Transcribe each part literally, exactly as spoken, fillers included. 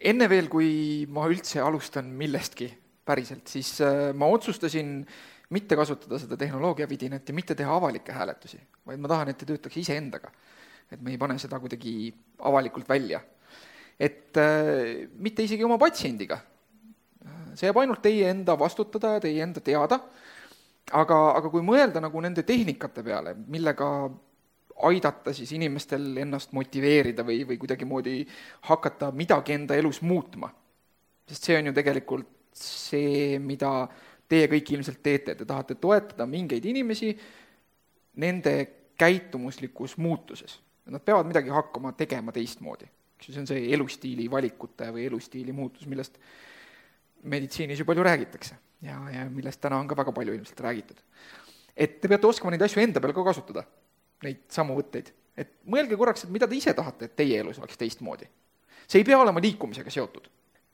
enne veel, kui ma üldse alustan millestki päriselt, siis ma otsustasin mitte kasutada seda tehnoloogia vidinat ja mitte teha avalikke hääletusi, vaid ma tahan, et te töötaks ise endaga. Et me ei pane seda kuidagi avalikult välja. Et äh, mitte isegi oma patsiendiga. See jääb ainult teie enda vastutada ja teie enda teada, aga, aga kui mõelda nagu nende tehnikate peale, millega aidata siis inimestel ennast motiveerida või, või kuidagi moodi hakata midagi enda elus muutma. Sest see on ju tegelikult see, mida teie kõik ilmselt teete. Te tahate toetada mingeid inimesi nende käitumuslikus muutuses. Nad peavad midagi hakkama tegema teistmoodi. See on see elustiili valikute või elustiili muutus, millest meditsiinis ju palju räägitakse ja, ja millest täna on ka väga palju ilmselt räägitud. Et te peate oskama neid asju enda peal ka kasutada, neid samu võtteid. Et mõelge korraks, et mida te ise tahate, et teie elus oleks teistmoodi. See ei pea olema liikumisega seotud.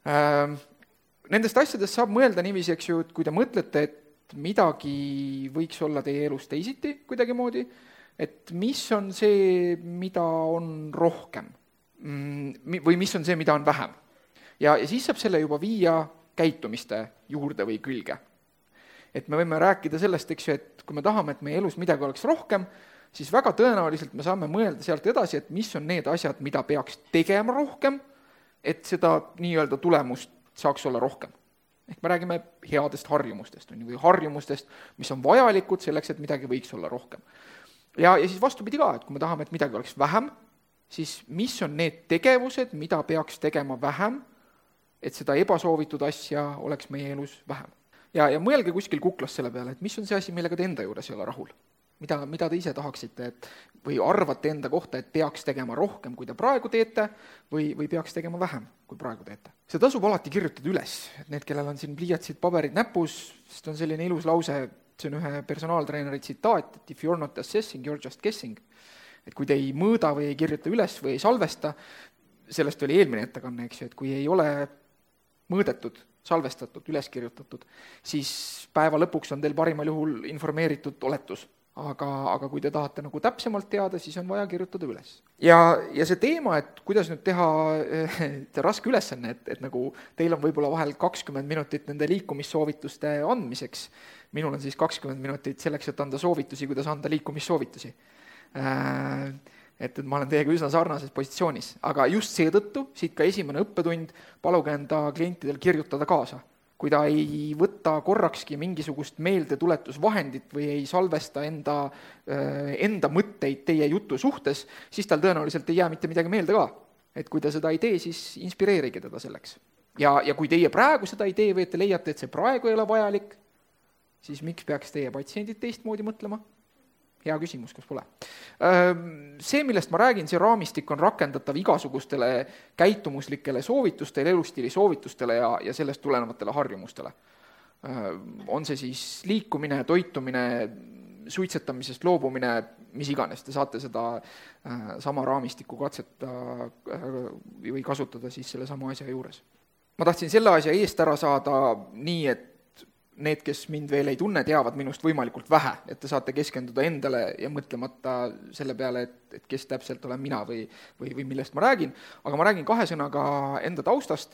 Nendest asjadest saab mõelda niiviisi, eks ju, et kui te mõtlete, et midagi võiks olla teie elus teisiti kuidagi moodi, et mis on see, mida on rohkem või mis on see, mida on vähem. Ja, ja siis saab selle juba viia käitumiste juurde või külge. Et me võime rääkida sellest, eks ju, et kui me tahame, et meie elus midagi oleks rohkem, siis väga tõenäoliselt me saame mõelda sealt edasi, et mis on need asjad, mida peaks tegema rohkem, et seda nii-öelda tulemust saaks olla rohkem. Ehk me räägime headest harjumustest või harjumustest, mis on vajalikud selleks, et midagi võiks olla rohkem. Ja, ja siis vastupidi ka, et kui me tahame, et midagi oleks vähem, siis mis on need tegevused, mida peaks tegema vähem, et seda ebasoovitud asja oleks meie elus vähem. Ja, ja mõelge kuskil kuklas selle peale, et mis on see asi, millega te enda juures ei ole rahul. Mida, mida te ise tahaksite, et, või arvate enda kohta, et peaks tegema rohkem, kui te praegu teete, või, või peaks tegema vähem, kui praegu teete. See tasub alati kirjutada üles, et need, kellel on siin pliiatsid paberid näpus, sest on selline ilus lause, see on ühe personaaltreeneri tsitaat, et if you're not assessing, you're just guessing. Et kui te ei mõõda või ei kirjuta üles või ei salvesta, sellest oli eelmine ettekanne, eks ju, et kui ei ole mõõdetud, salvestatud, üles kirjutatud, siis päeva lõpuks on teil parimal juhul informeeritud oletus. Aga, aga kui te tahate nagu täpsemalt teada, siis on vaja kirjutada üles. Ja, ja see teema, et kuidas nüüd teha et raske ülesanne, et, et nagu teil on võib-olla vahel kakskümmend minutit nende liikumissoovituste andmiseks, minul on siis kakskümmend minutit selleks, et anda soovitusi, kuidas anda liikumissoovitusi. Et, et ma olen teiega üsna sarnases positsioonis, aga just seetõttu, siit ka esimene õppetund, paluge enda klientidel kirjutada kaasa. Kui ta ei võtta korrakski mingisugust meeldetuletusvahendit või ei salvesta enda, enda mõtteid teie jutu suhtes, siis tal tõenäoliselt ei jää mitte midagi meelde ka. Et kui ta seda ei tee, siis inspireerige teda selleks. Ja, ja kui teie praegu seda ei tee või te leiate, et see praegu ei ole vajalik, siis miks peaks teie patsiendid teistmoodi mõtlema? Hea küsimus, kas pole. See, millest ma räägin, see raamistik on rakendatav igasugustele käitumuslikele soovitustele, elustiili soovitustele ja, ja sellest tulenevatele harjumustele. On see siis liikumine, toitumine, suitsetamisest loobumine, mis iganes. Te saate seda sama raamistiku katseta või kasutada siis selle sama asja juures. Ma tahtsin selle asja eest ära saada nii, et need, kes mind veel ei tunne, teavad minust võimalikult vähe, et te saate keskenduda endale ja mõtlemata selle peale, et, et kes täpselt olen mina või, või, või millest ma räägin. Aga ma räägin kahe sõnaga enda taustast.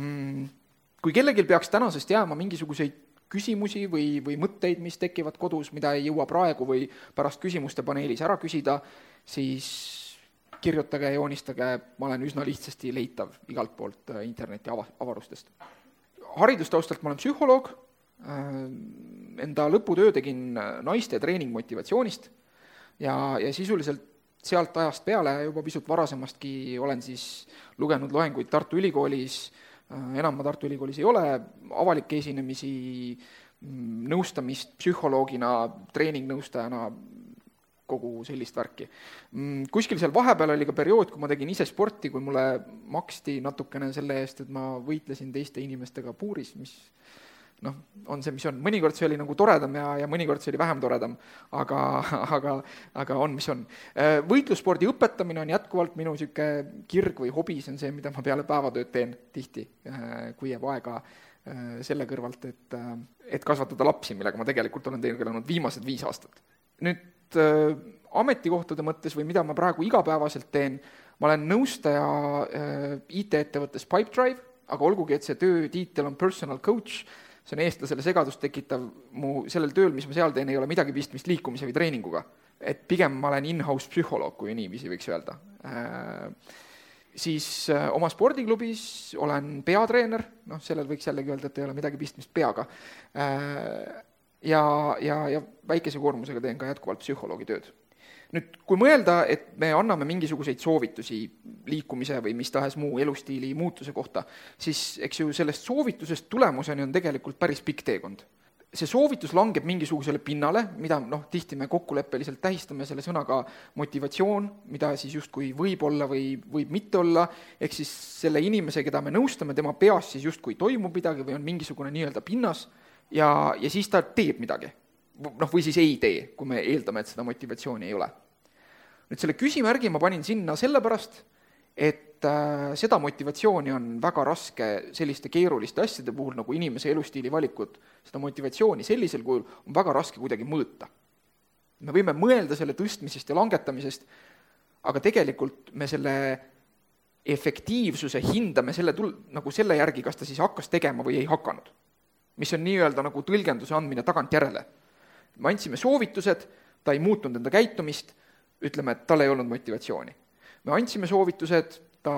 Kui kellelgi peaks tänasest jääma mingisuguseid küsimusi või, või mõtteid, mis tekivad kodus, mida ei jõua praegu või pärast küsimuste paneelis ära küsida, siis kirjutage ja joonistage, ma olen üsna lihtsasti leitav igalt poolt interneti avarustest. Haridustaustalt ma olen psühholoog, enda lõputöö tegin naiste treeningmotivatsioonist ja, ja sisuliselt sealt ajast peale juba pisut varasemastki olen siis lugenud loenguid Tartu Ülikoolis, enam ma Tartu Ülikoolis ei ole, avalikke esinemisi, nõustamist psühholoogina, treeningnõustajana, kogu sellist värki. Kuskil seal vahepeal oli ka periood, kui ma tegin ise sporti, kui mulle maksti natukene selle eest, et ma võitlesin teiste inimestega puuris, mis noh, on see, mis on. Mõnikord see oli nagu toredam ja, ja mõnikord see oli vähem toredam, aga, aga, aga on, mis on. Võitlusspordi õpetamine on jätkuvalt minu siuke kirg või hobi, see on see, mida ma peale päevatööd teen tihti, kui jääb aega selle kõrvalt, et, et kasvatada lapsi, millega ma tegelikult olen tegelenud viimased viis aastat. Nüüd ametikohtade mõttes või mida ma praegu igapäevaselt teen, ma olen nõustaja äh, I T-ettevõttes Pipedrive, aga olgugi, et see töötiitel on personal coach, see on eestlasele segadust tekitav, mu sellel tööl, mis ma seal teen, ei ole midagi pistmist liikumise või treeninguga. Et pigem ma olen in-house psühholoog, kui niiviisi võiks öelda. Äh, siis äh, oma spordiklubis olen peatreener, noh, sellel võiks jällegi öelda, et ei ole midagi pistmist peaga. Äh, ja, ja, ja väikese koormusega teen ka jätkuvalt psühholoogi tööd. Nüüd, kui mõelda, et me anname mingisuguseid soovitusi liikumise või mis tahes muu elustiili muutuse kohta, siis eks ju sellest soovitusest tulemuseni on tegelikult päris pikk teekond. See soovitus langeb mingisugusele pinnale, mida noh, tihti me kokkuleppeliselt tähistame selle sõnaga motivatsioon, mida siis justkui võib olla või võib mitte olla, ehk siis selle inimese, keda me nõustame, tema peas siis justkui toimub midagi või on mingisugune nii-öelda pinnas ja, ja siis ta teeb midagi. Noh, või siis ei tee, kui me eeldame, et seda motivatsiooni ei ole. Nüüd selle küsimärgi ma panin sinna sellepärast, et äh, seda motivatsiooni on väga raske selliste keeruliste asjade puhul, nagu inimese elustiili valikud, seda motivatsiooni sellisel kujul on väga raske kuidagi mõõta. Me võime mõelda selle tõstmisest ja langetamisest, aga tegelikult me selle efektiivsuse hindame selle, tul- nagu selle järgi, kas ta siis hakkas tegema või ei hakanud. Mis on nii-öelda nagu tõlgenduse andmine tagantjärele. Me andsime soovitused, ta ei muutnud enda käitumist, ütleme, et tal ei olnud motivatsiooni. Me andsime soovitused, ta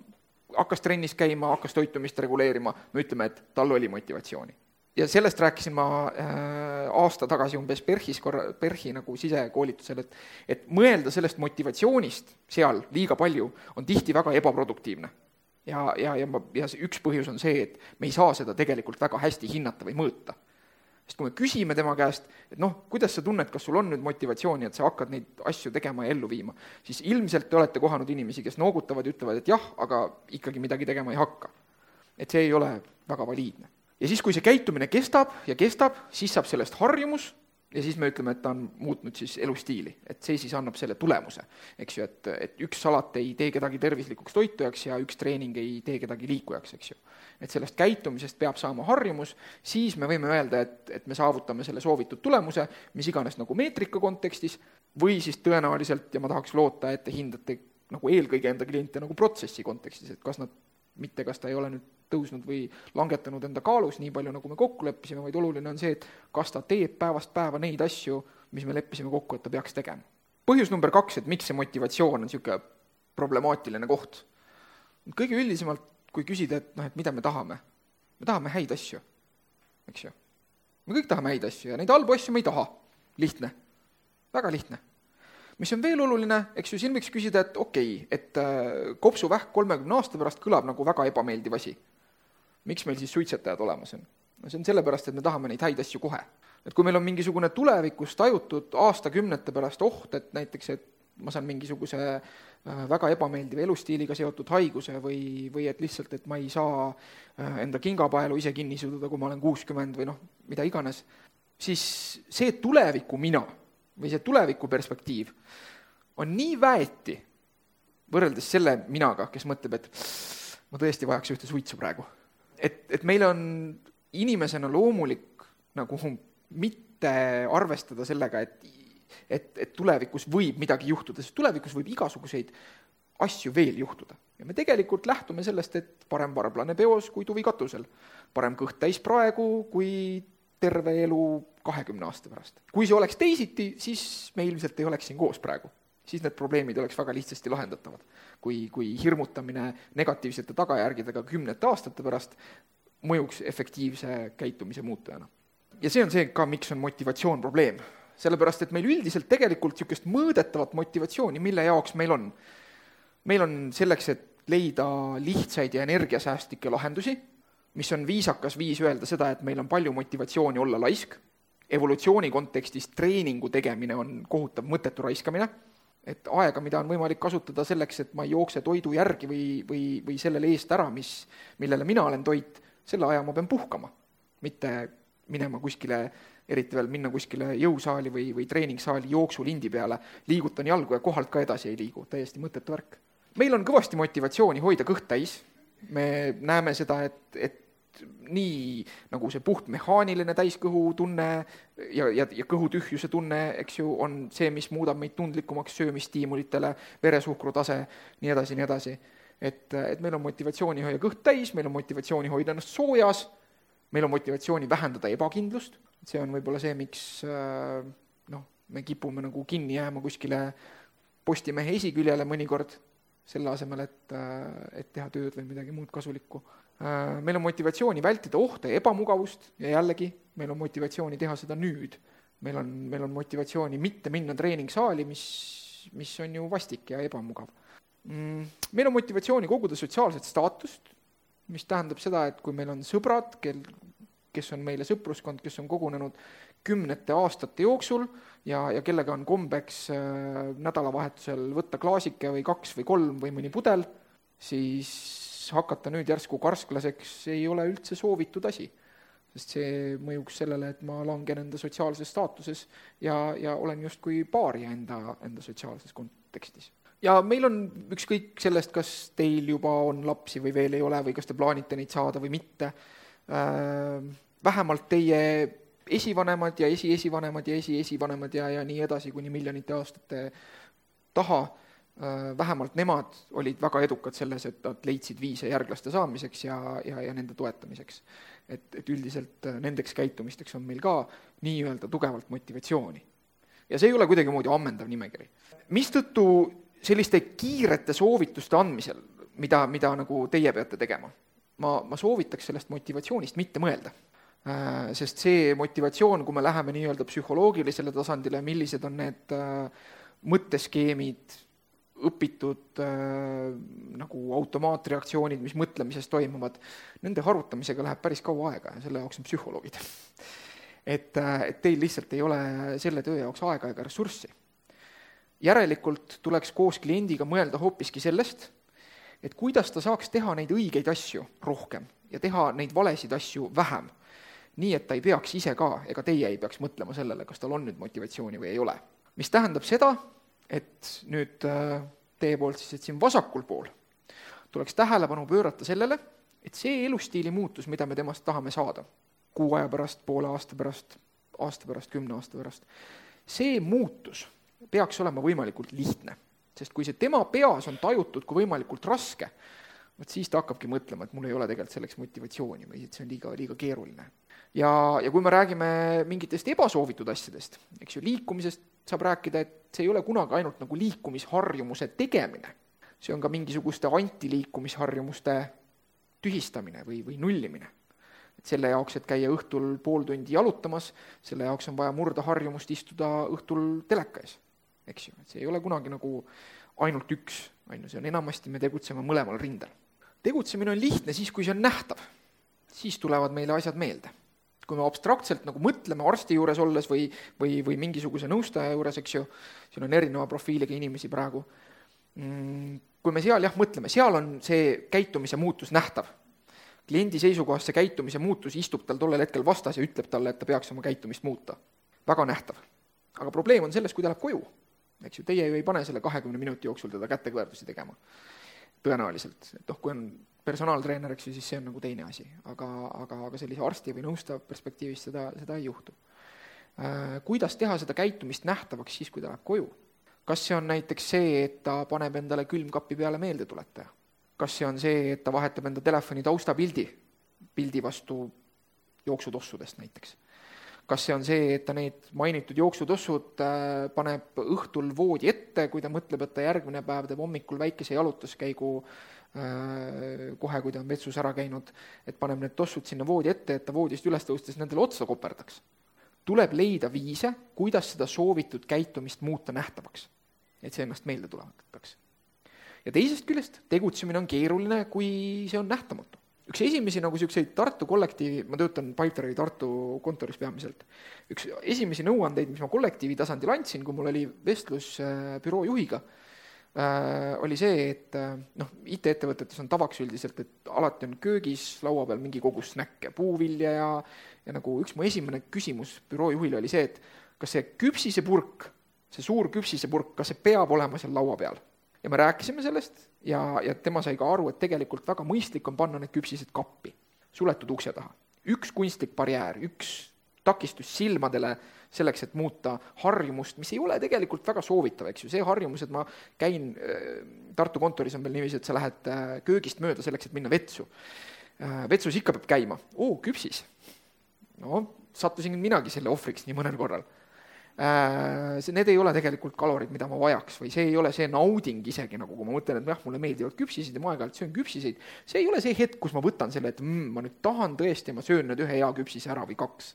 hakkas trennis käima, hakkas toitumist reguleerima, me ütleme, et tal oli motivatsiooni. Ja sellest rääkisin ma äh, aasta tagasi umbes Perhis, korra, Perhi nagu sisekoolitusel, et, et mõelda sellest motivatsioonist seal liiga palju on tihti väga ebaproduktiivne. Ja, ja, ja, ma, ja üks põhjus on see, et me ei saa seda tegelikult väga hästi hinnata või mõõta. Sest kui me küsime tema käest, et noh, kuidas sa tunned, kas sul on nüüd motivatsiooni, et sa hakkad neid asju tegema ja ellu viima, siis ilmselt te olete kohanud inimesi, kes noogutavad ja ütlevad, et jah, aga ikkagi midagi tegema ei hakka. Et see ei ole väga valiidne. Ja siis, kui see käitumine kestab ja kestab, siis saab sellest harjumus ja siis me ütleme, et ta on muutnud siis elustiili, et see siis annab selle tulemuse. Eks ju, et, et üks salat ei tee kedagi tervislikuks toitujaks ja üks treening ei tee kedagi liikujaks, eks ju. Et sellest käitumisest peab saama harjumus, siis me võime öelda, et, et me saavutame selle soovitud tulemuse, mis iganes nagu meetrika kontekstis, või siis tõenäoliselt, ja ma tahaks loota, et te hindate nagu eelkõige enda kliente nagu protsessi kontekstis, et kas nad, mitte kas ta ei ole nüüd tõusnud või langetanud enda kaalus nii palju, nagu me kokku leppisime, vaid oluline on see, et kas ta teeb päevast päeva neid asju, mis me leppisime kokku, et ta peaks tegema. Põhjus number kaks, et miks see motivatsioon on niisugune problemaatiline koht. Kõige üldisemalt, kui küsida, et, noh, et mida me tahame, me tahame häid asju, eks ju. Me kõik tahame häid asju ja neid halbu asju me ei taha. Lihtne, väga lihtne. Mis on veel oluline, eks ju, siin võiks küsida, et okei, et äh, kopsuvähk kolmekümne aasta pärast kõlab nagu väga ebameeldiv asi. Miks meil siis suitsetajad olemas on? No see on sellepärast, et me tahame neid häid asju kohe. Et kui meil on mingisugune tulevikus tajutud aastakümnete pärast oht, et näiteks, et ma saan mingisuguse väga ebameeldiva elustiiliga seotud haiguse või, või et lihtsalt, et ma ei saa enda kingapaelu ise kinni sududa, kui ma olen kuuskümmend või noh, mida iganes, siis see tuleviku mina või see tuleviku perspektiiv on nii väeti võrreldes selle minaga, kes mõtleb, et ma tõesti vajaks ühte suitsu praegu. Et, et meil on inimesena loomulik nagu mitte arvestada sellega, et, et, et tulevikus võib midagi juhtuda, sest tulevikus võib igasuguseid asju veel juhtuda. Ja me tegelikult lähtume sellest, et parem varblane peos kui tuvi katusel. Parem kõht täis praegu kui terve elu kahekümne aasta pärast. Kui see oleks teisiti, siis me ilmselt ei oleks siin koos praegu. Siis need probleemid oleks väga lihtsasti lahendatavad. Kui, kui hirmutamine negatiivsete tagajärgidega kümnete aastate pärast mõjuks efektiivse käitumise muutujana. Ja see on see ka, miks on motivatsioon probleem. Sellepärast, et meil üldiselt tegelikult niisugust mõõdetavat motivatsiooni, mille jaoks meil on. Meil on selleks, et leida lihtsaid ja energiasäästlikke lahendusi, mis on viisakas viis öelda seda, et meil on palju motivatsiooni olla laisk. Evolutsiooni kontekstis treeningu tegemine on kohutav mõttetu raiskamine. Et aega, mida on võimalik kasutada selleks, et ma ei jookse toidu järgi või, või, või sellele eest ära, mis, millele mina olen toit, selle aja ma pean puhkama. Mitte minema kuskile, eriti veel minna kuskile jõusaali või, või treeningsaali jooksu lindi peale, liigutan jalgu ja kohalt ka edasi ei liigu, täiesti mõttetu värk. Meil on kõvasti motivatsiooni hoida kõht täis. Me näeme seda, et, et nii nagu see puht mehaaniline täiskõhu tunne ja, ja, ja kõhutühjuse tunne, eks ju, on see, mis muudab meid tundlikumaks söömistiimulitele, veresuhkru tase, nii edasi, nii edasi. Et, et meil on motivatsiooni hoida kõht täis, meil on motivatsiooni hoida ennast soojas, meil on motivatsiooni vähendada ebakindlust, see on võib-olla see, miks noh, me kipume nagu kinni jääma kuskile Postimehe esiküljele mõnikord, selle asemel, et, et teha tööd või midagi muud kasulikku. Meil on motivatsiooni vältida ohte ja ebamugavust ja jällegi meil on motivatsiooni teha seda nüüd. Meil on, meil on motivatsiooni mitte minna treeningsaali, mis, mis on ju vastik ja ebamugav. Meil on motivatsiooni koguda sotsiaalset staatust, mis tähendab seda, et kui meil on sõbrad, kel, kes on meile sõpruskond, kes on kogunenud kümnete aastate jooksul ja, ja kellega on kombeks äh, nädalavahetusel võtta klaasike või kaks või kolm või mõni pudel, siis hakata nüüd järsku karsklaseks ei ole üldse soovitud asi. Sest see mõjuks sellele, et ma langen enda sotsiaalses staatuses ja, ja olen justkui paari enda, enda sotsiaalses kontekstis. Ja meil on ükskõik sellest, kas teil juba on lapsi või veel ei ole või kas te plaanite neid saada või mitte. Äh, vähemalt teie esivanemad ja esi-esivanemad ja esi-esivanemad ja, ja nii edasi kuni miljonite aastate taha, vähemalt nemad olid väga edukad selles, et nad leidsid viise järglaste saamiseks ja, ja, ja nende toetamiseks. Et, et üldiselt nendeks käitumisteks on meil ka nii-öelda tugevalt motivatsiooni. Ja see ei ole kuidagi moodi ammendav nimekiri. Mistõttu selliste kiirete soovituste andmisel, mida, mida nagu teie peate tegema, ma, ma soovitaks sellest motivatsioonist mitte mõelda. Sest see motivatsioon, kui me läheme nii-öelda psühholoogilisele tasandile, millised on need mõtteskeemid, õpitud äh, nagu automaatreaktsioonid, mis mõtlemises toimuvad, nende harutamisega läheb päris kaua aega ja selle jaoks on psühholoogid. et, et teil lihtsalt ei ole selle töö jaoks aega ega ressurssi. Järelikult tuleks koos kliendiga mõelda hoopiski sellest, et kuidas ta saaks teha neid õigeid asju rohkem ja teha neid valesid asju vähem. Nii, et ta ei peaks ise ka, ega teie ei peaks mõtlema sellele, kas tal on nüüd motivatsiooni või ei ole. Mis tähendab seda, et nüüd teie poolt siis, et siin vasakul pool tuleks tähelepanu pöörata sellele, et see elustiili muutus, mida me temast tahame saada, kuu aja pärast, poole aasta pärast, aasta pärast, kümne aasta pärast, see muutus peaks olema võimalikult lihtne. Sest kui see tema peas on tajutud kui võimalikult raske, võt siis ta hakkabki mõtlema, et mul ei ole tegelikult selleks motivatsiooni või et see on liiga, liiga keeruline. Ja, ja kui me räägime mingitest ebasoovitud asjadest, eks ju, liikumisest saab rääkida, et see ei ole kunagi ainult nagu liikumisharjumuse tegemine. See on ka mingisuguste antiliikumisharjumuste tühistamine või, või nullimine. Et selle jaoks, et käia õhtul pool tundi jalutamas, selle jaoks on vaja murda harjumust istuda õhtul teleka ees. Eks ju, et see ei ole kunagi nagu ainult üks, see on enamasti me tegutseme mõlemal rindel. Tegutsemine on lihtne siis, kui see on nähtav. Siis tulevad meile asjad meelde. Kui me abstraktselt nagu mõtleme arsti juures olles või, või, või mingisuguse nõustaja juures, eks ju, siin on erineva profiiliga inimesi praegu. Kui me seal jah mõtleme, seal on see käitumise muutus nähtav. Kliendi seisukohast see käitumise muutus istub tal tollel hetkel vastas ja ütleb talle, et ta peaks oma käitumist muuta. Väga nähtav. Aga probleem on selles, kui ta läheb koju. Eks ju, teie ju ei pane selle kahekümne minuti jooksul teda kätekõverdusi tegema. Tõenäoliselt. Et noh, kui on personaaltreener, eks ju, siis see on nagu teine asi. Aga, aga, aga sellise arsti või nõustav perspektiivist seda, seda ei juhtu. Äh, kuidas teha seda käitumist nähtavaks siis, kui ta läheb koju? Kas see on näiteks see, et ta paneb endale külmkapi peale meeldetuletaja? Kas see on see, et ta vahetab enda telefoni taustapildi, pildi vastu jooksutossudest näiteks? Kas see on see, et ta need mainitud jooksutossud äh, paneb õhtul voodi ette, kui ta mõtleb, et ta järgmine päev teeb hommikul väikese jalutuskäigu äh, kohe, kui ta on vetsus ära käinud, et paneb need tossud sinna voodi ette, et ta voodist üles tõustes nendele otsa koperdaks. Tuleb leida viise, kuidas seda soovitud käitumist muuta nähtavaks, et see ennast meelde tuletaks. Ja teisest küljest tegutsemine on keeruline, kui see on nähtamatu. Üks esimesi nagu selliseid Tartu kollektiivi, ma töötan Pipedrive'i Tartu kontoris peamiselt, üks esimesi nõuandeid, mis ma kollektiivi tasandil andsin, kui mul oli vestlus büroo juhiga, oli see, et noh, I T-ettevõtetes on tavaks üldiselt, et alati on köögis laua peal mingi kogus snäkke, puuvilja ja, ja nagu üks mu esimene küsimus büroo juhile oli see, et kas see küpsisepurk, see suur küpsisepurk, kas see peab olema seal laua peal? Ja me rääkisime sellest ja, ja tema sai ka aru, et tegelikult väga mõistlik on panna need küpsised kappi. suletud ukse taha. Üks kunstlik barjäär, üks takistus silmadele selleks, et muuta harjumust, mis ei ole tegelikult väga soovitav, eks ju. See harjumus, et ma käin, Tartu kontoris on veel niiviisi, et sa lähed köögist mööda selleks, et minna vetsu. Vetsus ikka peab käima. Oo, küpsis. No, sattusin minagi selle ohvriks nii mõnel korral. Need ei ole tegelikult kalorid, mida ma vajaks, või see ei ole see nauding isegi, nagu kui ma mõtlen, et jah, mulle meeldivad küpsisid ja ma aeg-ajalt söön küpsiseid. See ei ole see hetk, kus ma võtan selle, et mm, ma nüüd tahan tõesti, ma söön nüüd ühe hea küpsise ära või kaks.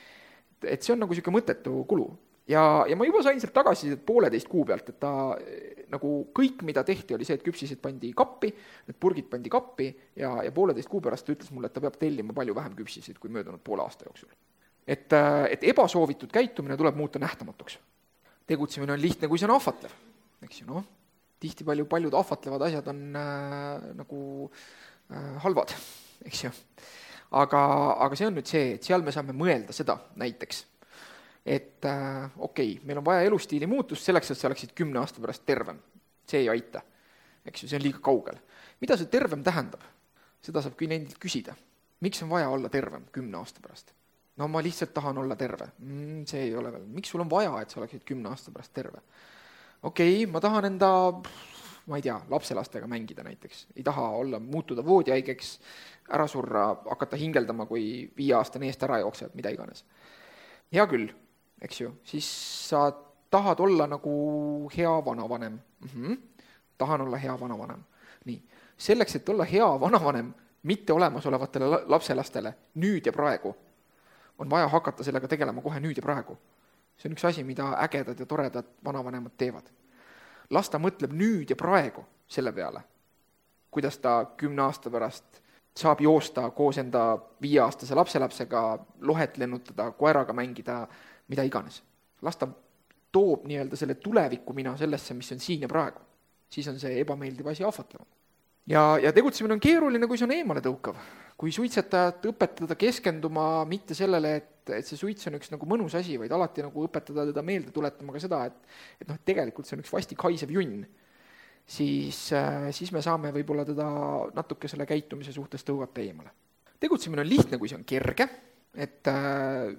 Et see on nagu siuke mõttetu kulu. Ja, ja ma juba sain sealt tagasi pooleteist kuu pealt, et ta nagu kõik, mida tehti, oli see, et küpsised pandi kappi, need purgid pandi kappi ja, ja pooleteist kuu pärast ta ütles mulle, et ta peab tellima palju vähem küpsisid kui möödunud poole aasta jooksul. Et, et ebasoovitud käitumine tuleb muuta nähtamatuks. Tegutsemine on lihtne, kui see on ahvatlev. Eks ju, noh, tihti palju paljud ahvatlevad asjad on äh, nagu äh, halvad, eks ju. Aga, aga see on nüüd see, et seal me saame mõelda seda näiteks, et äh, okei, meil on vaja elustiili muutust selleks, et sa oleksid kümne aasta pärast tervem. See ei aita. Eks ju, see on liiga kaugel. Mida see tervem tähendab? Seda saab kliendilt küsida. Miks on vaja olla tervem kümne aasta pärast? No ma lihtsalt tahan olla terve. Mm, see ei ole veel. Miks sul on vaja, et sa oleksid kümne aasta pärast terve? Okei, ma tahan enda, ma ei tea, lapselastega mängida näiteks. Ei taha olla, muutuda voodihaigeks, ära surra, hakata hingeldama, kui viie aastane eest ära jookseb, mida iganes. Hea küll, eks ju. Siis sa tahad olla nagu hea vanavanem. Mm-hmm. Tahan olla hea vanavanem. Nii. Selleks, et olla hea vanavanem, mitte olemasolevatele lapselastele nüüd ja praegu, on vaja hakata sellega tegelema kohe nüüd ja praegu. See on üks asi, mida ägedad ja toredad vanavanemad teevad. Las ta mõtleb nüüd ja praegu selle peale, kuidas ta kümne aasta pärast saab joosta koos enda viieaastase lapselapsega, lohet lennutada, koeraga mängida, mida iganes. Las ta toob nii-öelda selle tuleviku mina sellesse, mis on siin ja praegu. Siis on see ebameeldiv asi ahvatlevam. Ja, ja tegutsemine on keeruline, kui see on eemale tõukav. Kui suitsetajat õpetada keskenduma mitte sellele, et, et see suits on üks nagu mõnus asi, vaid alati nagu õpetada teda meelde tuletama ka seda, et, et noh, tegelikult see on üks vastik haisev junn, siis, siis me saame võib-olla teda natuke selle käitumise suhtes tõugata eemale. Tegutsemine on lihtne, kui see on kerge, et äh,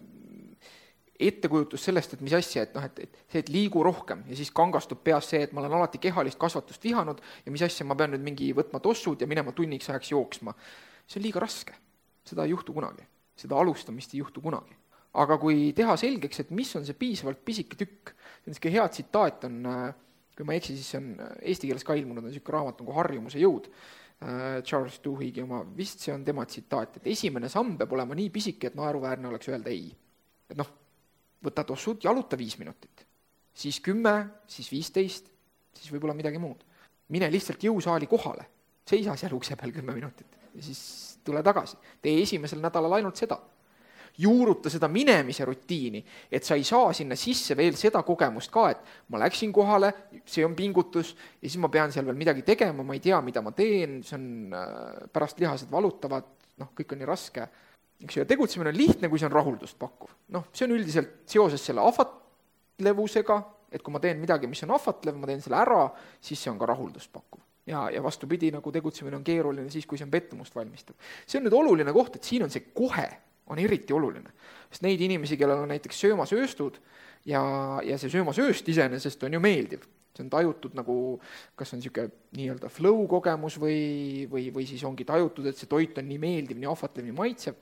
ettekujutus sellest, et mis asja, et, noh, et, et see, et liigu rohkem ja siis kangastub peas see, et ma olen alati kehalist kasvatust vihanud ja mis asja ma pean nüüd mingi võtma tossud ja minema tunniks ajaks jooksma. See on liiga raske. Seda ei juhtu kunagi. Seda alustamist ei juhtu kunagi. Aga kui teha selgeks, et mis on see piisavalt pisike tükk, see hea tsitaat on, kui ma eksi, siis on eesti keeles ka ilmunud, on selline raamat nagu Harjumuse jõud, Charles Duhiggi oma, vist see on tema tsitaat, et esimene samm peab olema nii pisike, et naeruväärne oleks öelda ei. Et noh, võta tossud, jaluta viis minutit, siis kümme, siis viisteist, siis võib-olla midagi muud. Mine lihtsalt jõusaali kohale, seisa seal ukse peal kümme minutit ja siis tule tagasi. Tee esimesel nädalal ainult seda. Juuruta seda minemise rutiini, et sa ei saa sinna sisse veel seda kogemust ka, et ma läksin kohale, see on pingutus ja siis ma pean seal veel midagi tegema, ma ei tea, mida ma teen, see on pärast lihased valutavad, noh, kõik on nii raske. Eks ju, tegutsemine on lihtne, kui see on rahuldust pakkuv. Noh, see on üldiselt seoses selle ahvatlevusega, et kui ma teen midagi, mis on ahvatlev, ma teen selle ära, siis see on ka rahuldust pakkuv. Ja, ja vastupidi, nagu tegutsemine on keeruline siis, kui see on pettumust valmistab. See on nüüd oluline koht, et siin on see kohe, on eriti oluline. Sest neid inimesi, kellel on näiteks söömasööstud ja, ja see söömasööst iseenesest on ju meeldiv. See on tajutud nagu, kas on niisugune nii-öelda flow kogemus või, või, või siis ongi tajutud, et see toit on nii meeldiv, nii ahvatlev, nii maitsev.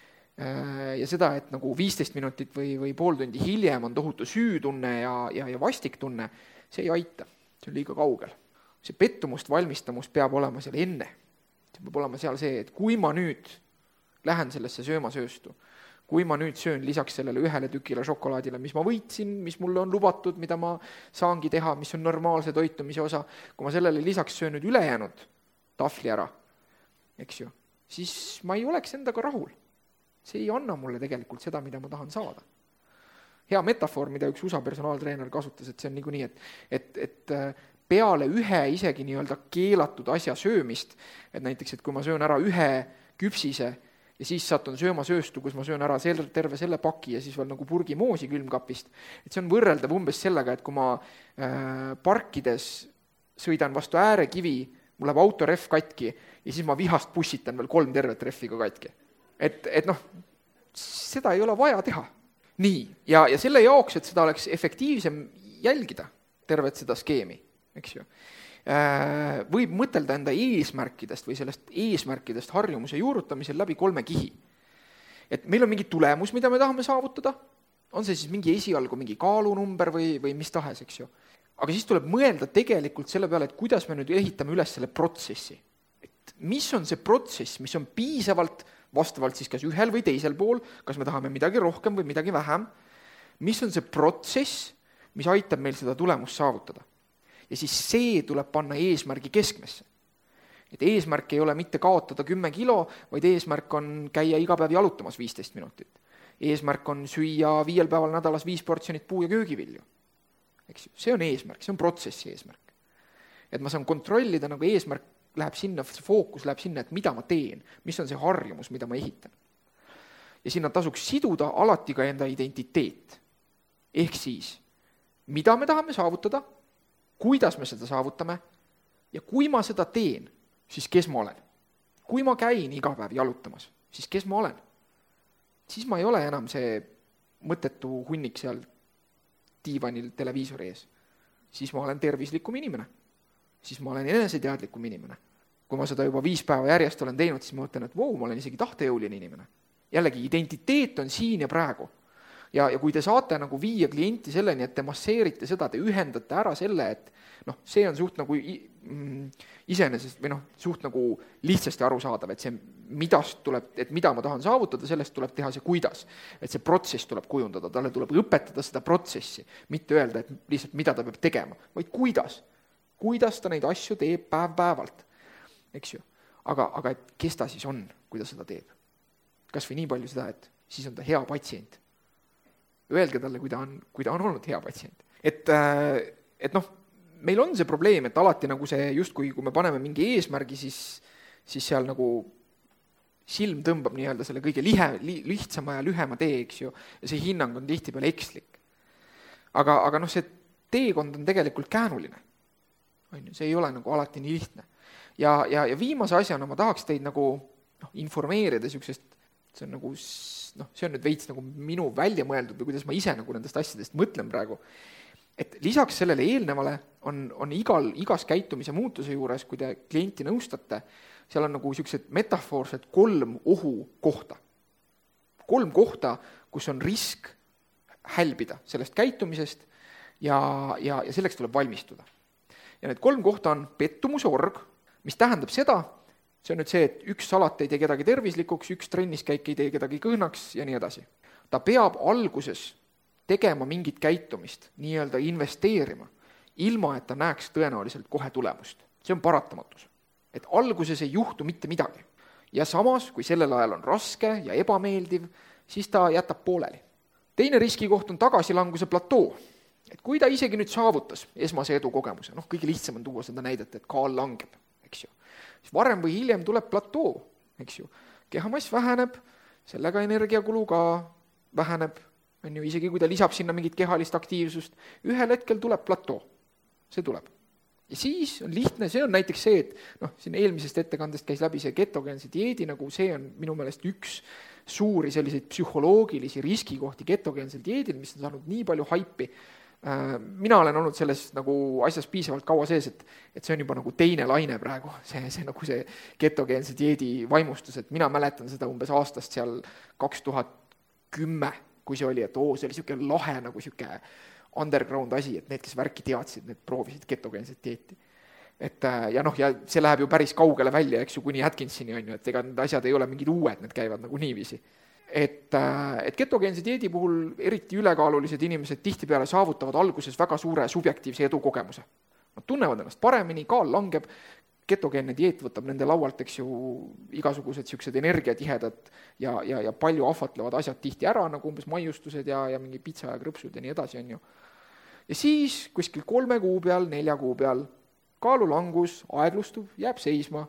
Ja seda, et nagu viisteist minutit või, või pool tundi hiljem on tohutu süütunne ja, ja, ja vastik tunne, see ei aita. See on liiga kaugel. See pettumust valmistamus peab olema seal enne. See peab olema seal see, et kui ma nüüd lähen sellesse söömasööstu, kui ma nüüd söön lisaks sellele ühele tükile šokolaadile, mis ma võitsin, mis mulle on lubatud, mida ma saangi teha, mis on normaalse toitumise osa, kui ma sellele lisaks söön nüüd ülejäänud tahvli ära, eks ju, siis ma ei oleks endaga rahul. See ei anna mulle tegelikult seda, mida ma tahan saada. Hea metafoor, mida üks U S A personaaltreener kasutas, et see on niikuinii, et, et, et peale ühe isegi nii-öelda keelatud asja söömist, et näiteks, et kui ma söön ära ühe küpsise ja siis satun söömasööstu, kus ma söön ära terve selle paki ja siis veel nagu purgi moosi külmkapist, et see on võrreldav umbes sellega, et kui ma äh, parkides sõidan vastu äärekivi mul läheb autoref katki ja siis ma vihast pussitan veel kolm tervet refiga katki. Et, et noh, seda ei ole vaja teha. Nii, ja, ja selle jaoks, et seda oleks efektiivsem jälgida tervet seda skeemi, eks ju, võib mõtelda enda eesmärkidest või sellest eesmärkidest harjumuse juurutamisel läbi kolme kihi. Et meil on mingi tulemus, mida me tahame saavutada, on see siis mingi esialgu mingi kaalunumber või, või mis tahes, eks ju. Aga siis tuleb mõelda tegelikult selle peale, et kuidas me nüüd ehitame üles selle protsessi. Et mis on see protsess, mis on piisavalt vastavalt siis kas ühel või teisel pool, kas me tahame midagi rohkem või midagi vähem, mis on see protsess, mis aitab meil seda tulemust saavutada. Ja siis see tuleb panna eesmärgi keskmesse. Et eesmärk ei ole mitte kaotada kümme kilo, vaid eesmärk on käia iga päev jalutamas viisteist minutit. Eesmärk on süüa viiel päeval nädalas viis portsjonit puu- ja köögivilju. Eks ju? See on eesmärk, see on protsessi eesmärk. Et ma saan kontrollida nagu eesmärk läheb sinna, see fookus läheb sinna, et mida ma teen, mis on see harjumus, mida ma ehitan. Ja sinna tasuks siduda alati ka enda identiteet. Ehk siis, mida me tahame saavutada, kuidas me seda saavutame ja kui ma seda teen, siis kes ma olen. Kui ma käin iga päev jalutamas, siis kes ma olen. Siis ma ei ole enam see mõttetu hunnik seal diivanil televiisori ees. Siis ma olen tervislikum inimene. Siis ma olen eneseteadlikum inimene. Kui ma seda juba viis päeva järjest olen teinud, siis ma mõtlen, et vau, ma olen isegi tahtejõuline inimene. Jällegi, identiteet on siin ja praegu. Ja, ja kui te saate nagu viia klienti selleni, et te masseerite seda, te ühendate ära selle, et noh, see on suht nagu iseenesest või noh, suht nagu lihtsasti arusaadav, et see midast tuleb, et mida ma tahan saavutada, sellest tuleb teha see kuidas. Et see protsess tuleb kujundada, talle tuleb õpetada seda protsessi, mitte öelda, et lihtsalt mida ta peab tegema, vaid kuidas. Kuidas ta neid asju teeb päev päevalt, eks ju. Aga, aga et kes ta siis on, kui ta seda teeb? Kas või nii palju seda, et siis on ta hea patsient. Öelge talle, kui ta on, kui ta on olnud hea patsient. Et, et noh, meil on see probleem, et alati nagu see justkui, kui me paneme mingi eesmärgi, siis, siis seal nagu silm tõmbab nii-öelda selle kõige lihe, li, lihtsama ja lühema tee, eks ju, ja see hinnang on tihtipeale ekslik. Aga, aga noh, see teekond on tegelikult käänuline. See ei ole nagu alati nii lihtne. Ja, ja, ja viimase asjana ma tahaks teid nagu noh, informeerida siuksest, see on nagu, noh, see on nüüd veits nagu minu välja mõeldud või kuidas ma ise nagu nendest asjadest mõtlen praegu. Et lisaks sellele eelnevale on, on igal, igas käitumise muutuse juures, kui te klienti nõustate, seal on nagu siuksed metafoorsed kolm ohu kohta. Kolm kohta, kus on risk hälbida sellest käitumisest ja, ja, ja selleks tuleb valmistuda. Ja need kolm kohta on pettumuse org, mis tähendab seda, see on nüüd see, et üks salat ei tee kedagi tervislikuks, üks trenniskäik ei tee kedagi kõhnaks ja nii edasi. Ta peab alguses tegema mingit käitumist, nii-öelda investeerima, ilma et ta näeks tõenäoliselt kohe tulemust. See on paratamatus. Et alguses ei juhtu mitte midagi. Ja samas, kui sellel ajal on raske ja ebameeldiv, siis ta jätab pooleli. Teine riskikoht on tagasilanguse platoo. Et kui ta isegi nüüd saavutas esmase edu kogemuse, noh, kõige lihtsam on tuua seda näidet, et kaal langeb, eks ju. Siis varem või hiljem tuleb platoo, eks ju. Kehamass väheneb, sellega energiakulu ka väheneb, on ju, isegi kui ta lisab sinna mingit kehalist aktiivsust, ühel hetkel tuleb platoo, see tuleb. Ja siis on lihtne, see on näiteks see, et noh, siin eelmisest ettekandest käis läbi see ketogeense dieedi, nagu see on minu meelest üks suuri selliseid psühholoogilisi riskikohti ketogeensel dieedil, mis on saanud nii palju haipi. Mina olen olnud selles nagu asjas piisavalt kaua sees, et, et see on juba nagu teine laine praegu, see, see nagu see ketogeense dieedi vaimustus, et mina mäletan seda umbes aastast seal kaks tuhat kümme, kui see oli, et oo, see oli siuke lahe nagu siuke underground asi, et need, kes värki teadsid, need proovisid ketogeenset dieeti. Et, ja noh, ja see läheb ju päris kaugele välja, eks ju, kuni Atkinsini on ju, et ega need asjad ei ole mingid uued, need käivad nagu niiviisi. Et, et ketogeense dieedi puhul eriti ülekaalulised inimesed tihtipeale saavutavad alguses väga suure subjektiivse edu kogemuse. Nad tunnevad ennast paremini, kaal langeb, ketogeenne dieet võtab nende laualt, eks ju, igasugused siuksed energiatihedad ja, ja, ja palju ahvatlevad asjad tihti ära, nagu umbes maiustused ja, ja mingi pitsa ja krõpsud ja nii edasi on ju. Ja siis kuskil kolme kuu peal, nelja kuu peal kaalulangus aeglustub, jääb seisma.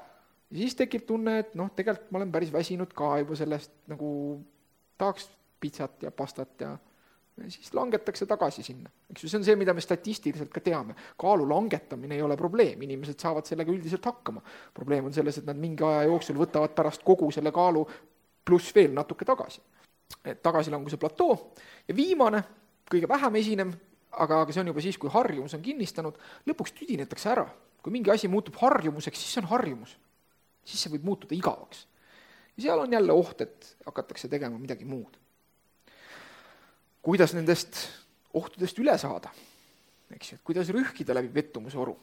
Ja siis tekib tunne, et noh, tegelikult ma olen päris väsinud ka juba sellest, nagu tahaks pitsat ja pastat ja siis langetakse tagasi sinna. Eks ju, see on see, mida me statistiliselt ka teame. Kaalu langetamine ei ole probleem, inimesed saavad sellega üldiselt hakkama. Probleem on selles, et nad mingi aja jooksul võtavad pärast kogu selle kaalu pluss veel natuke tagasi. Et tagasilanguse platoo. Ja viimane, kõige vähem esinem, aga, aga see on juba siis, kui harjumus on kinnistanud, lõpuks tüdinetakse ära. Kui mingi asi muutub harjumuseks, siis see on harjumus. Siis see võib muutuda igavaks. Ja seal on jälle oht, et hakatakse tegema midagi muud. Kuidas nendest ohtudest üle saada? Eks ju, et kuidas rühkida läbi pettumuse oru?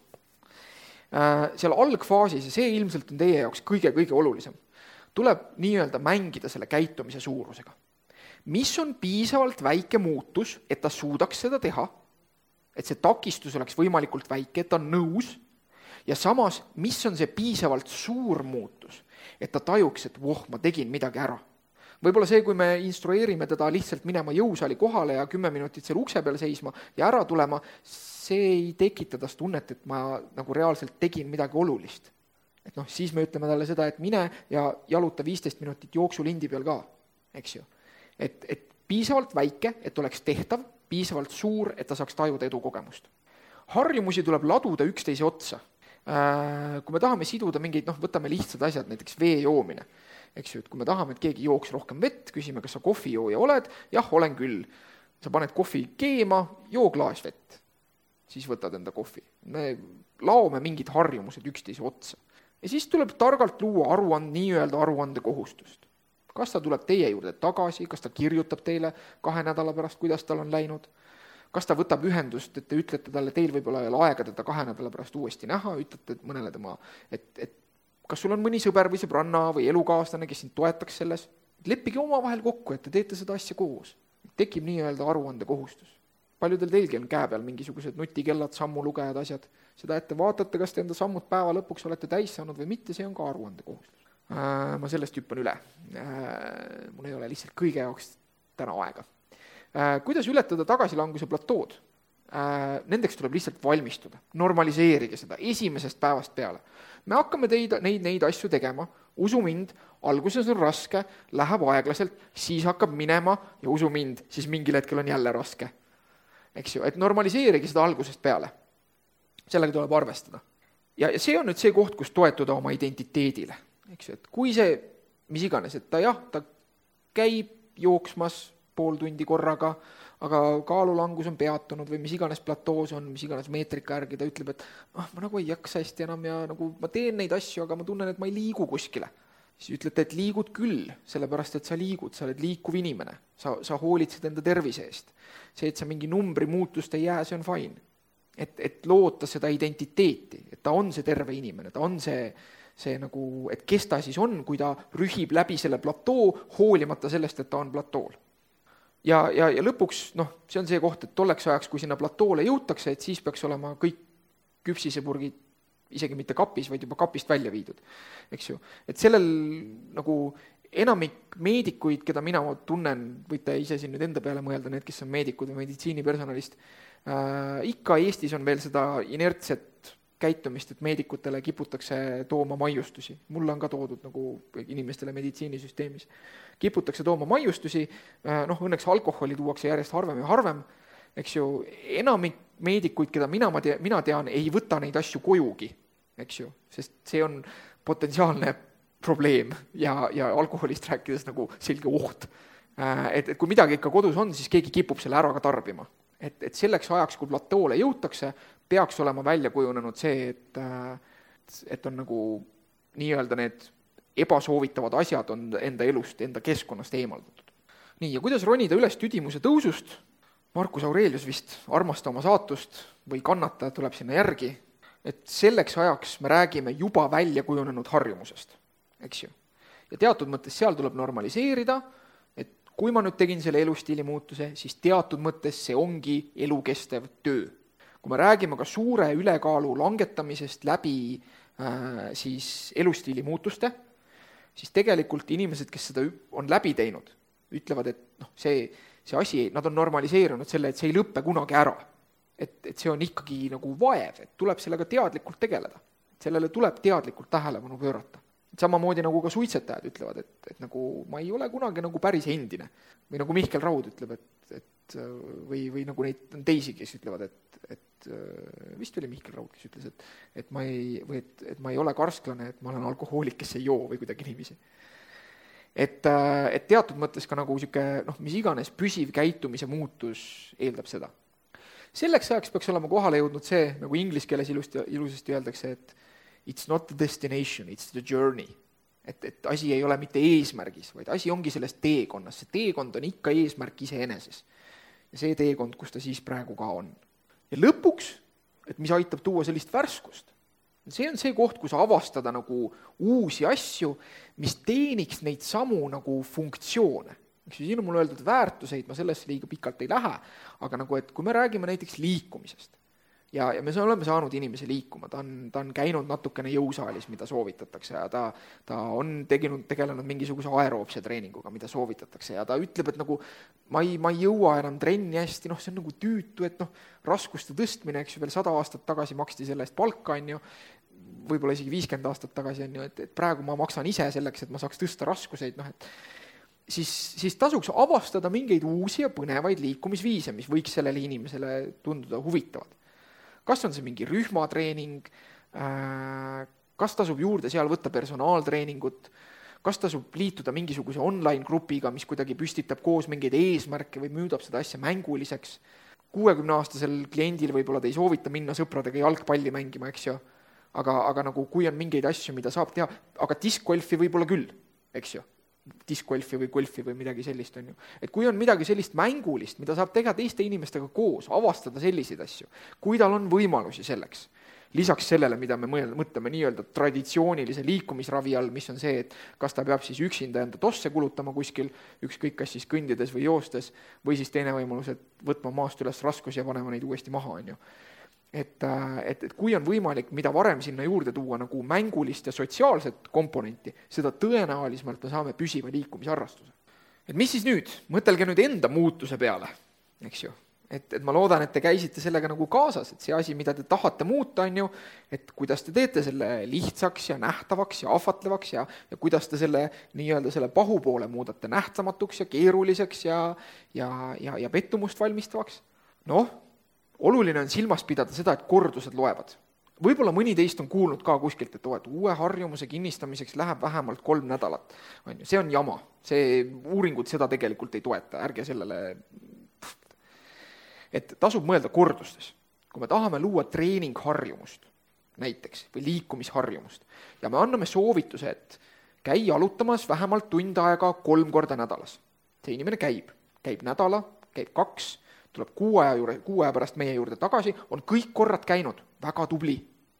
Äh, seal algfaasis, ja see ilmselt on teie jaoks kõige-kõige olulisem, tuleb nii-öelda mängida selle käitumise suurusega. Mis on piisavalt väike muutus, et ta suudaks seda teha, et see takistus oleks võimalikult väike, et ta on nõus, ja samas, mis on see piisavalt suur muutus, et ta tajuks, et voh, ma tegin midagi ära. Võib-olla see, kui me instrueerime teda lihtsalt minema jõusaali kohale ja kümme minutit seal ukse peal seisma ja ära tulema, see ei tekita tas tunnet, et ma nagu reaalselt tegin midagi olulist. Et noh, siis me ütleme talle seda, et mine ja jaluta viisteist minutit jooksulindi peal ka, eks ju. Et, et piisavalt väike, et oleks tehtav, piisavalt suur, et ta saaks tajuda edu kogemust. Harjumusi tuleb laduda üksteise otsa. Kui me tahame siduda mingeid, noh, võtame lihtsad asjad, näiteks vee joomine. Eks ju, et kui me tahame, et keegi jooks rohkem vett, küsime, kas sa kohvijooja oled, jah, olen küll. Sa paned kohvi keema, joo klaas vett. Siis võtad enda kohvi. Me laome mingid harjumused üksteise otsa. Ja siis tuleb targalt luua aruand, nii-öelda aruande kohustust. Kas ta tuleb teie juurde tagasi, kas ta kirjutab teile kahe nädala pärast, kuidas tal on läinud, kas ta võtab ühendust, et te ütlete talle, teil võib olla aega teda kahe nädala pärast uuesti näha, ütlete mõnele tema, et, et kas sul on mõni sõber või sõbranna või elukaaslane, kes sind toetaks selles? Leppige oma vahel kokku, et te teete seda asja koos. Tekib nii-öelda aruande kohustus. Paljudel teilgi on käe peal mingisugused nutikellad, sammulugejad asjad. Seda ette vaatate, kas te enda sammud päeva lõpuks olete täis saanud või mitte, see on ka aruande kohustus. Äh, ma sellest hüppan üle. Äh, mul ei ole lihtsalt kõige jaoks täna aega. Äh, kuidas ületada tagasilanguse platood? Äh, nendeks tuleb lihtsalt valmistuda. Normaliseerige seda esimesest päevast peale. Me hakkame teid, neid, neid asju tegema, usu mind, alguses on raske, läheb aeglaselt, siis hakkab minema ja usu mind, siis mingil hetkel on jälle raske. Eks ju, et normaliseerige seda algusest peale. Sellega tuleb arvestada. Ja see on nüüd see koht, kus toetuda oma identiteedile. Eks ju, et kui see, mis iganes, et ta jah, ta käib jooksmas pool tundi korraga, aga kaalulangus on peatunud või mis iganes platoos on, mis iganes meetrika järgi, ta ütleb, et ah, ma nagu ei jaksa hästi enam ja nagu ma teen neid asju, aga ma tunnen, et ma ei liigu kuskile. Siis ütlete, et liigud küll, sellepärast, et sa liigud, sa oled liikuv inimene, sa, sa hoolitsed enda tervise eest. See, et sa mingi numbri muutust ei jää, see on fine. Et, et loota seda identiteeti, et ta on see terve inimene, ta on see, see nagu, et kes ta siis on, kui ta rühib läbi selle platoo, hoolimata sellest, et ta on platool. Ja, ja, ja lõpuks, noh, see on see koht, et tolleks ajaks, kui sinna platoole jõutakse, et siis peaks olema kõik küpsisepurgid isegi mitte kapis, vaid juba kapist välja viidud. Eks ju? Et sellel nagu enamik meedikuid, keda mina tunnen, võite ise siin nüüd enda peale mõelda, need, kes on meedikud või meditsiinipersonalist, äh, ikka Eestis on veel seda inertset käitumist, et meedikutele kiputakse tooma maiustusi. Mulle on ka toodud nagu inimestele meditsiinisüsteemis. Kiputakse tooma maiustusi, noh, õnneks alkoholi tuuakse järjest harvem ja harvem, eks ju, enamik meedikuid, keda mina, mina tean, ei võta neid asju kojugi, eks ju, sest see on potentsiaalne probleem ja, ja alkoholist rääkides nagu selge oht. Et, et kui midagi ikka kodus on, siis keegi kipub selle ära ka tarbima. Et, et selleks ajaks, kui platoole jõutakse, peaks olema välja kujunenud see, et, et on nagu nii-öelda need ebasoovitavad asjad on enda elust, enda keskkonnast eemaldatud. Nii, ja kuidas ronida üles tüdimuse tõusust? Marcus Aurelius vist armasta oma saatust või kannata tuleb sinna järgi, et selleks ajaks me räägime juba välja kujunenud harjumusest, eks ju. Ja teatud mõttes seal tuleb normaliseerida, et kui ma nüüd tegin selle elustiili muutuse, siis teatud mõttes see ongi elukestev töö. Kui me räägime ka suure ülekaalu langetamisest läbi äh, siis elustiili muutuste, siis tegelikult inimesed, kes seda on läbi teinud, ütlevad, et noh, see, see asi, nad on normaliseerunud selle, et see ei lõppe kunagi ära. Et, et see on ikkagi nagu vaev, et tuleb sellega teadlikult tegeleda. Sellele tuleb teadlikult tähelepanu pöörata. Samamoodi nagu ka suitsetajad ütlevad, et, et nagu ma ei ole kunagi nagu päris endine. Või nagu Mihkel Raud ütleb, et, et või, või nagu neid on teisi, kes ütlevad, et, et vist oli Mihkel Raud, kes ütles, et, et ma ei, või et, et ma ei ole karsklane, et ma olen alkohoolik, kes ei joo või kuidagi niiviisi. Et, et teatud mõttes ka nagu siuke, noh, mis iganes püsiv käitumise muutus eeldab seda. Selleks ajaks peaks olema kohale jõudnud see, nagu inglise keeles ilusti, ilusasti öeldakse, et it's not the destination, it's the journey. Et, et asi ei ole mitte eesmärgis, vaid asi ongi selles teekonnas. See teekond on ikka eesmärk iseeneses. Ja see teekond, kus ta siis praegu ka on. Ja lõpuks, et mis aitab tuua sellist värskust, see on see koht, kus avastada nagu uusi asju, mis teeniks neid samu nagu funktsioone. Siin on mul öeldud väärtuseid, ma sellest liiga pikalt ei lähe, aga nagu, et kui me räägime näiteks liikumisest, ja, ja me oleme saanud inimese liikuma, ta on, ta on käinud natukene jõusaalis, mida soovitatakse, ja ta, ta on teginud, tegelenud mingisuguse aeroobse treeninguga, mida soovitatakse, ja ta ütleb, et nagu ma ei, ma ei jõua enam trenni hästi, noh, see on nagu tüütu, et noh, raskuste tõstmine, eks ju, veel sada aastat tagasi maksti selle eest palka, on ju, võib-olla isegi viiskümmend aastat tagasi, on ju, et, et praegu ma maksan ise selleks, et ma saaks tõsta raskuseid, noh, et siis, siis tasuks avastada mingeid uusi ja põnevaid liikumisviise, mis võiks sellele inimesele tunduda huvitavad. Kas on see mingi rühmatreening, kas tasub juurde seal võtta personaaltreeningut, kas tasub liituda mingisuguse online-grupiga, mis kuidagi püstitab koos mingeid eesmärke või müüdab seda asja mänguliseks. kuuekümne-aastasel kliendil võib-olla te ei soovita minna sõpradega jalgpalli mängima, eks ju, aga, aga nagu kui on mingeid asju, mida saab teha, aga diskgolfi võib-olla küll, eks ju, diskgolfi või golfi või midagi sellist on ju. Et kui on midagi sellist mängulist, mida saab teha teiste inimestega koos, avastada selliseid asju, kui tal on võimalusi selleks, lisaks sellele, mida me mõtleme nii-öelda traditsioonilise liikumisravi all, mis on see, et kas ta peab siis üksinda enda tosse kulutama kuskil, ükskõik kas siis kõndides või joostes, või siis teine võimalus, et võtma maast üles raskusi ja panema neid uuesti maha, on ju. Et, et, et kui on võimalik, mida varem sinna juurde tuua nagu mängulist ja sotsiaalset komponenti, seda tõenäolisemalt me saame püsiva liikumisharrastuse. Et mis siis nüüd? Mõtelge nüüd enda muutuse peale, eks ju. Et, et ma loodan, et te käisite sellega nagu kaasas, et see asi, mida te tahate muuta, on ju, et kuidas te teete selle lihtsaks ja nähtavaks ja ahvatlevaks ja, ja kuidas te selle nii-öelda selle pahupoole muudate nähtamatuks ja keeruliseks ja, ja, ja, ja pettumust valmistavaks. Noh, oluline on silmas pidada seda, et kordused loevad. Võib-olla mõni teist on kuulnud ka kuskilt, et, et uue harjumuse kinnistamiseks läheb vähemalt kolm nädalat. On ju, see on jama. See uuringud seda tegelikult ei toeta. Ärge sellele... Et tasub mõelda kordustes. Kui me tahame luua treeningharjumust näiteks või liikumisharjumust ja me anname soovituse, et käi jalutamas vähemalt tund aega kolm korda nädalas. See inimene käib. Käib nädala, käib kaks, tuleb kuu aja, juurde, kuu aja pärast meie juurde tagasi, on kõik korrad käinud, väga tubli.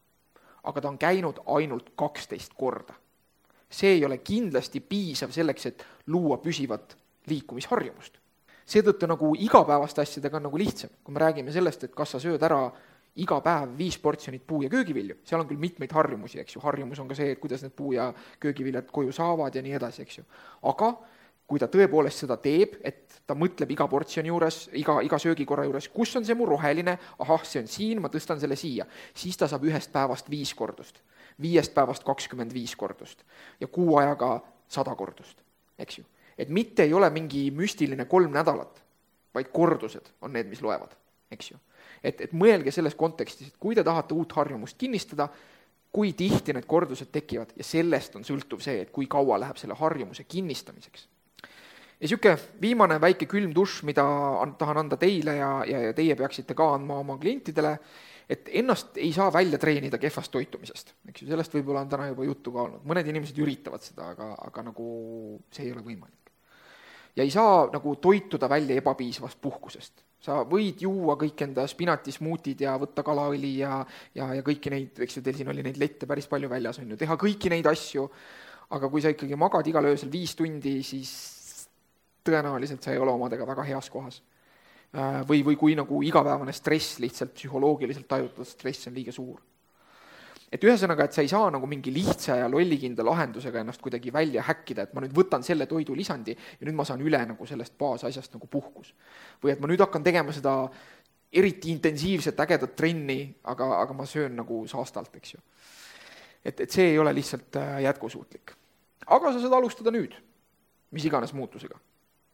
Aga ta on käinud ainult kaksteist korda. See ei ole kindlasti piisav selleks, et luua püsivat liikumisharjumust. Seetõttu nagu igapäevaste asjadega on nagu lihtsam. Kui me räägime sellest, et kas sa sööd ära iga päev viis portsjonit puu- ja köögivilju, seal on küll mitmeid harjumusi, eks ju. Harjumus on ka see, et kuidas need puu- ja köögiviljad koju saavad ja nii edasi, eks ju. Aga kui ta tõepoolest seda teeb, et ta mõtleb iga portsjoni juures, iga, iga söögikorra juures, kus on see mu roheline, ahah, see on siin, ma tõstan selle siia, siis ta saab ühest päevast viis kordust, viiest päevast kakskümmend viis kordust ja kuu ajaga sada kordust, eks ju. Et mitte ei ole mingi müstiline kolm nädalat, vaid kordused on need, mis loevad, eks ju. Et, et mõelge selles kontekstis, et kui te tahate uut harjumust kinnistada, kui tihti need kordused tekivad ja sellest on sõltuv see, et kui kaua läheb selle harjumuse kinnistamiseks. Ja siuke viimane väike külm dušš, mida tahan anda teile ja, ja teie peaksite ka andma oma klientidele, et ennast ei saa välja treenida kehvast toitumisest. Eks ju, sellest võib-olla on täna juba juttu ka olnud. Mõned inimesed üritavad seda, aga, aga nagu see ei ole võimalik. Ja ei saa nagu toituda välja ebapiisavast puhkusest. Sa võid juua kõik enda spinatismuutid ja võtta kalaõli ja, ja, ja kõiki neid, eks ju, teil siin oli neid lette päris palju väljas, on ju, teha kõiki neid asju, aga kui sa ikkagi magad igal öösel viis tundi, siis tõenäoliselt sa ei ole omadega väga heas kohas. Või, või kui nagu igapäevane stress, lihtsalt psühholoogiliselt tajutatud stress on liiga suur. Et ühesõnaga, et sa ei saa nagu mingi lihtsa ja lollikinda lahendusega ennast kuidagi välja häkkida, et ma nüüd võtan selle toidu lisandi ja nüüd ma saan üle nagu sellest baasasjast nagu puhkus. Või et ma nüüd hakkan tegema seda eriti intensiivset ägedat trenni, aga, aga ma söön nagu saastalt, eks ju. Et, et see ei ole lihtsalt jätkusuutlik. Aga sa saad alustada nüüd, mis iganes muutusega.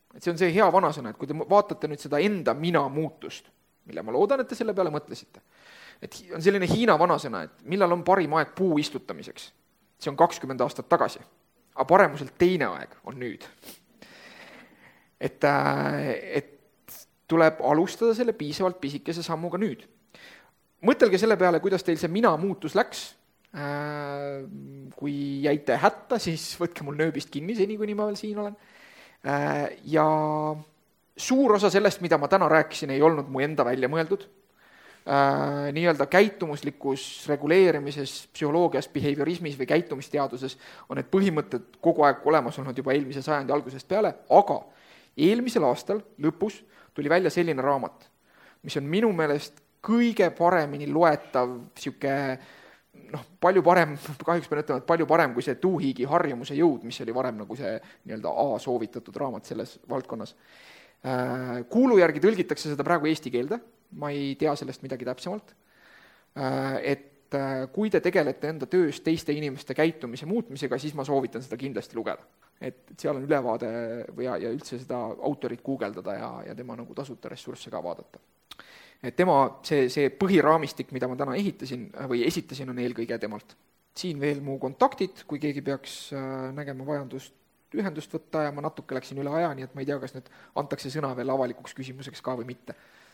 et see on see hea vanasõna, et kui te vaatate nüüd seda enda mina muutust, mille ma loodan, et te selle peale mõtlesite, et on selline Hiina vanasõna, et millal on parim aeg puu istutamiseks. See on kakskümmend aastat tagasi, aga paremuselt teine aeg on nüüd. Et, et tuleb alustada selle piisavalt pisikese sammuga nüüd. Mõtelge selle peale, kuidas teil see mina muutus läks. Kui jäite hätta, siis võtke mul nööbist kinni seni, kuni ma veel siin olen. Ja suur osa sellest, mida ma täna rääkisin, ei olnud mu enda välja mõeldud. Nii-öelda käitumuslikus reguleerimises, psühholoogias, behaviorismis või käitumisteaduses on need põhimõtted kogu aeg olemas olnud juba eelmise sajandi algusest peale, aga eelmisel aastal lõpus tuli välja selline raamat, mis on minu meelest kõige paremini loetav, siuke, noh, palju parem, kahjuks pean ütlema, et palju parem kui see Tuuhigi harjumuse jõud, mis oli varem nagu see nii-öelda A soovitatud raamat selles valdkonnas. Kuulu järgi tõlgitakse seda praegu eesti keelde, ma ei tea sellest midagi täpsemalt, et kui te tegelete enda töös teiste inimeste käitumise muutmisega, siis ma soovitan seda kindlasti lugeda. Et seal on ülevaade ja, ja üldse seda autorit guugeldada ja, ja tema nagu tasuta ressursse ka vaadata. Et tema, see, see põhiraamistik, mida ma täna ehitasin või esitasin, on eelkõige temalt. Siin veel mu kontaktid, kui keegi peaks nägema vajandust ühendust võtta ja ma natuke läksin üle aja, nii et ma ei tea, kas nüüd antakse sõna veel avalikuks küsimuseks ka või mitte.